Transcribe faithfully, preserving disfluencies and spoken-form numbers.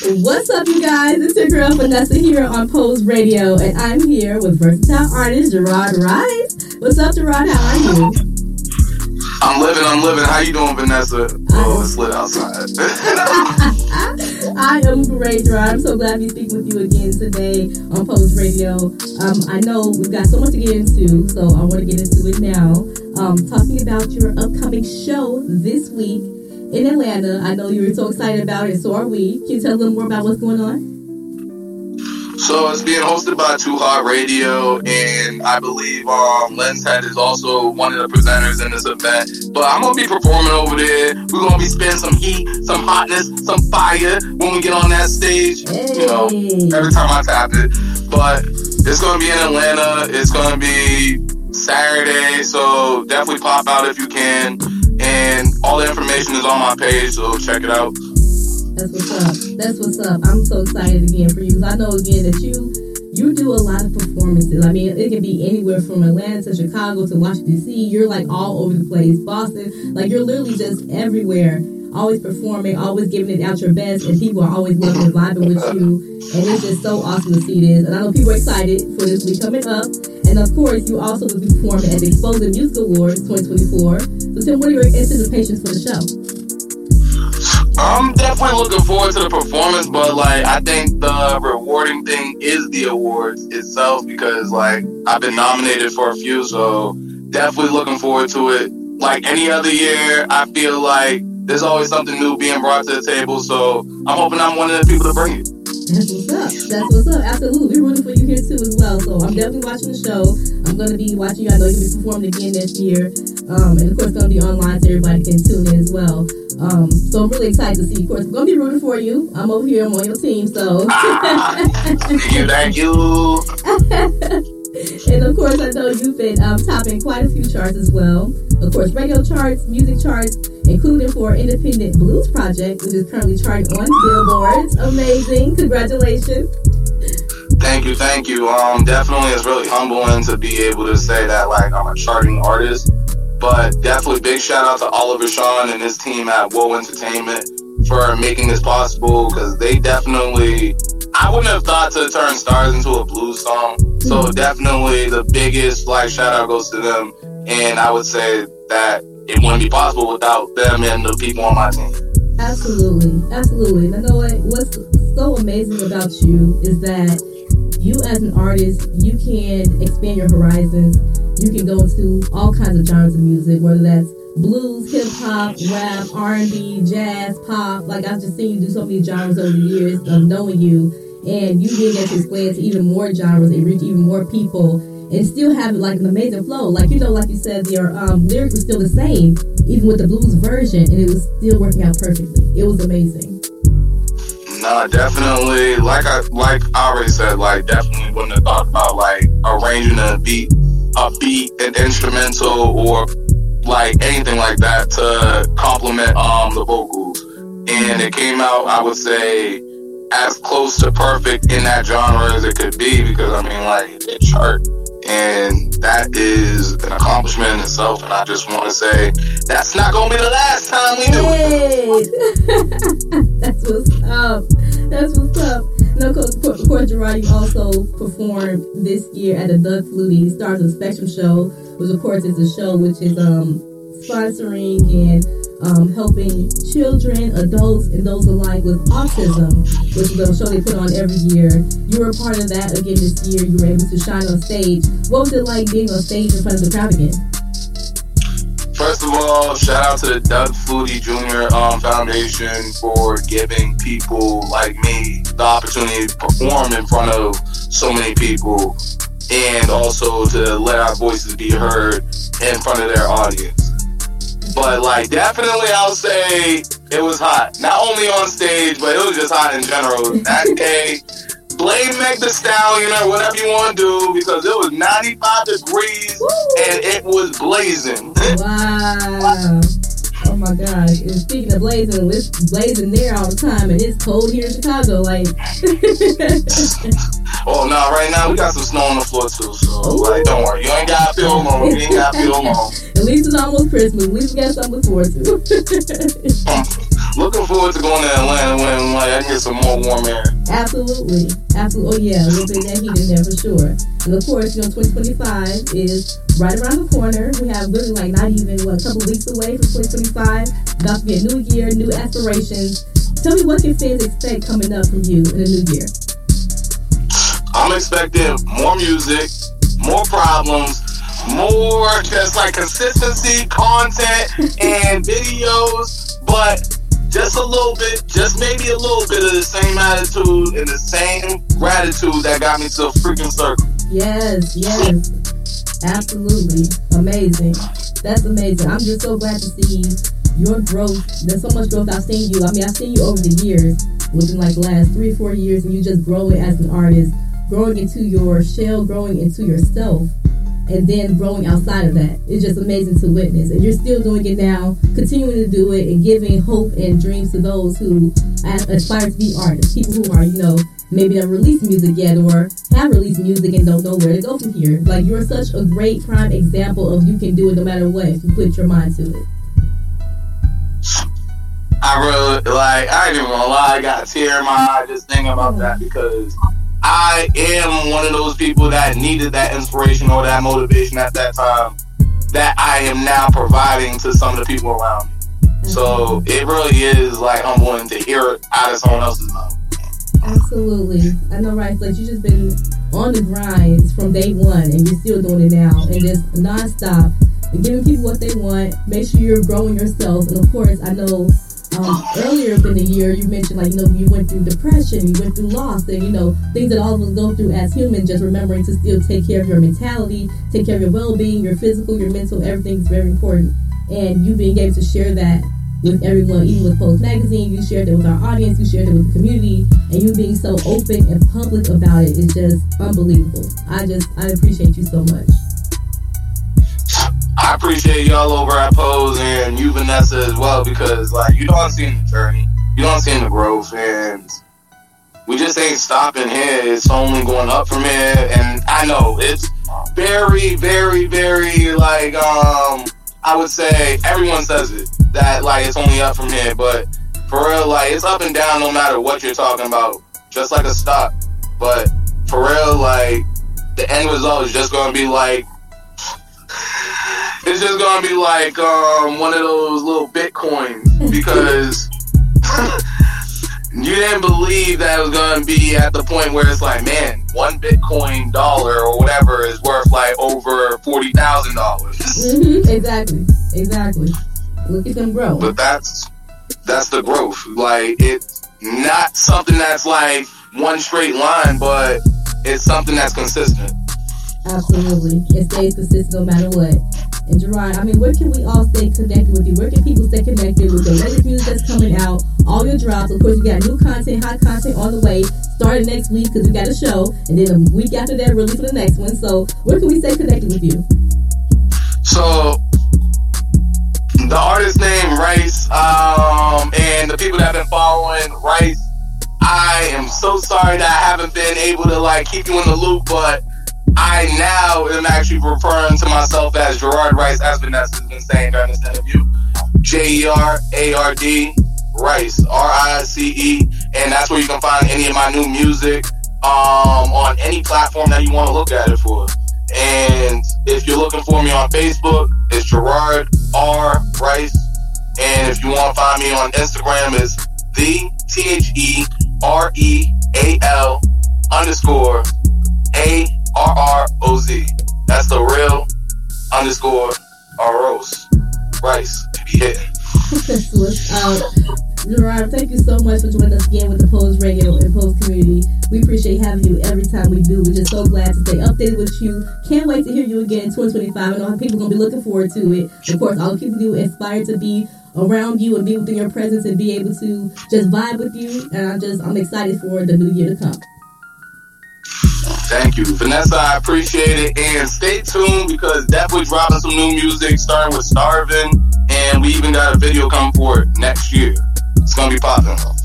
What's up, you guys? It's your girl Vanessa here on Pose Radio, and I'm here with versatile artist Gerard Rice. What's up, Gerard? How are you? I'm living, I'm living. How you doing, Vanessa? Oh, it's lit outside. I am great, Gerard. I'm so glad to be speaking with you again today on Pose Radio. Um, I know we've got so much to get into, so I want to get into it now. Um, talking about your upcoming show this week in Atlanta. I know you were so excited about it, so are we. Can you tell a little more about what's going on? So it's being hosted by Too Hot Radio, and I believe um, Lens Head is also one of the presenters in this event. But I'm going to be performing over there. We're going to be spitting some heat, some hotness, some fire when we get on that stage. Hey. You know, every time I tap it. But it's going to be in Atlanta. It's going to be Saturday, so definitely pop out if you can. And all the information is on my page, so check it out. That's what's up. That's what's up. I'm so excited again for you, because I know again that you you do a lot of performances. I mean, it can be anywhere from Atlanta to Chicago to Washington D C. You're like all over the place. Boston, like you're literally just everywhere. Always performing, always giving it out your best, and people are always loving and vibing with you. And it's just so awesome to see this. And I know people are excited for this week coming up. And of course, you also will be performing at the Exposing Music Awards twenty twenty-four. So Tim, what are your anticipations for the show? I'm definitely looking forward to the performance, but like I think the rewarding thing is the awards itself, because like I've been nominated for a few, so definitely looking forward to it. Like any other year, I feel like there's always something new being brought to the table, so I'm hoping I'm one of the people to bring it. That's what's up. That's what's up. Absolutely. We're rooting for you here too as well. So I'm definitely watching the show. I'm going to be watching you. I know you'll be performing again next year. Um, and of course, it's going to be online so everybody can tune in as well. Um, so I'm really excited to see you. Of course, I'm going to be rooting for you. I'm over here. I'm on your team. So thank you. Thank you. And of course, I know you've been um, topping quite a few charts as well. Of course, radio charts, music charts, including for Independent Blues Project, which is currently charting on Billboards. Amazing. Congratulations. Thank you, thank you. Um, definitely it's really humbling to be able to say that like I'm a charting artist. But definitely big shout out to Oliver Sean and his team at Whoa Entertainment for making this possible, because they definitely, I wouldn't have thought to turn Stars into a blues song. So definitely the biggest like shout out goes to them. And I would say that it wouldn't be possible without them and the people on my team. Absolutely, absolutely. And I know what, what's so amazing about you is that you as an artist, you can expand your horizons. You can go into all kinds of genres of music, whether that's blues, hip hop, rap, R and B, jazz, pop. Like I've just seen you do so many genres over the years of knowing you, and you being able to expand to even more genres and reach even more people, and still have like an amazing flow. Like you know, like you said, your um, lyrics were still the same, even with the blues version, and it was still working out perfectly. It was amazing. No, definitely. Like I like I already said, like definitely wouldn't have thought about like arranging a beat, a beat, an instrumental, or like anything like that to complement um the vocals. And it came out, I would say, as close to perfect in that genre as it could be, because I mean, like it chart, and that is an accomplishment in itself. And I just want to say that's not gonna be the last time we do it. That's what's up. That's what's up. No, of course, Gerard, you also performed this year at the Doug Flutie Stars of the Spectrum show, which of course is a show which is um sponsoring and um, helping children, adults, and those alike with autism, which is a show they put on every year. You were a part of that again this year. You were able to shine on stage. What was it like being on stage in front of the crowd again? First of all, shout out to the Doug Flutie Junior Um, Foundation for giving people like me the opportunity to perform in front of so many people, and also to let our voices be heard in front of their audience. But like definitely I'll say it was hot. Not only on stage, but it was just hot in general. That day, blame Meg Thee Stallion or whatever you want to do, because it was ninety-five degrees and it was blazing. Wow. Oh my God. And speaking of blazing, it's blazing there all the time, and it's cold here in Chicago. Like, oh no, right now we got some snow on the floor too, so Ooh. like don't worry, you ain't gotta feel alone. You ain't gotta feel alone. At least it's almost Christmas. At least we got something to look forward to. looking forward to going to Atlanta when like I can get some more warm air. Absolutely, absolutely. Oh yeah, a little bit of that heat in there for sure. And of course, you know, twenty twenty-five is right around the corner. We have literally like not even what, a couple weeks away from twenty twenty-five. About to be a new year, new aspirations. Tell me, what can fans expect coming up from you in the new year? I'm expecting more music, more problems, more just like consistency, content, and videos, but just a little bit, just maybe a little bit of the same attitude and the same gratitude that got me to a freaking circle. Yes, yes. Absolutely. Amazing. That's amazing. I'm just so glad to see your growth. There's so much growth I've seen you. I mean, I've seen you over the years, within like the last three, four years, and you just growing as an artist, growing into your shell, growing into yourself, and then growing outside of that. It's just amazing to witness. And you're still doing it now, continuing to do it, and giving hope and dreams to those who aspire to be artists. People who are, you know, maybe not released music yet or have released music and don't know where to go from here. Like, you're such a great prime example of you can do it no matter what if you put your mind to it. I really, like, I ain't even gonna lie, I got a tear in my eye just thinking about that, because I am one of those people that needed that inspiration or that motivation at that time that I am now providing to some of the people around me. Mm-hmm. So it really is like humbling to hear it out of someone else's mouth. Absolutely. I know, right? Like, you just been on the grind from day one, and you're still doing it now, and just nonstop, and giving people what they want. Make sure you're growing yourself, and of course, I know um, earlier in the year you mentioned, like, you know, you went through depression, you went through loss, and you know, things that all of us go through as humans. Just remembering to still take care of your mentality, take care of your well-being, your physical, your mental. Everything is very important, and you being able to share that with everyone, even with Pose Magazine, you shared it with our audience, you shared it with the community, and you being so open and public about it is just unbelievable. I just, I appreciate you so much. I appreciate y'all over at Pose and you, Vanessa, as well, because like, you don't see the journey, you don't see the growth, and we just ain't stopping here. It's only going up from here, and I know it's very, very, very like um. I would say everyone says it, that like it's only up from here, but for real, like it's up and down no matter what you're talking about, just like a stock. But for real, like the end result is just gonna be like, it's just gonna be like um one of those little Bitcoins, because you didn't believe that it was gonna be at the point where it's like, man, one Bitcoin dollar or whatever is worth like over forty thousand dollars. Mm-hmm. Exactly, exactly. Look at them grow. But that's that's the growth. Like, it's not something that's like one straight line, but it's something that's consistent. Absolutely, it stays consistent no matter what. And Gerard, I mean, where can we all stay connected with you? Where can people stay connected with the latest music that's coming out, all your drops? Of course, you got new content, hot content on the way, starting next week because you got a show, and then a week after that, release for the next one. So, where can we stay connected with you? So, the artist name Rice, um, and the people that have been following Rice, I am so sorry that I haven't been able to like keep you in the loop, but I now am actually referring to myself as Gerard Rice, as Vanessa has been saying during this interview. J E R A R D Rice, R I C E, and that's where you can find any of my new music um, on any platform that you want to look at it for. And if you're looking for me on Facebook, it's Gerard R. Rice. And if you want to find me on Instagram, it's the T H E R E A L underscore A R R O Z. That's the real underscore Aros Rice to be hitting. That's what's up. Gerard, thank you so much for joining us again with the Pose Radio and Pose community. We appreciate having you every time we do. We're just so glad to stay updated with you. Can't wait to hear you again in twenty twenty-five. I know people are going to be looking forward to it. Of course, all the people you inspired to be around you and be within your presence and be able to just vibe with you. And I'm just, I'm excited for the new year to come. Thank you, Vanessa. I appreciate it, and stay tuned because definitely dropping some new music, starting with Starvin', and we even got a video coming for it next year. It's gonna be popping.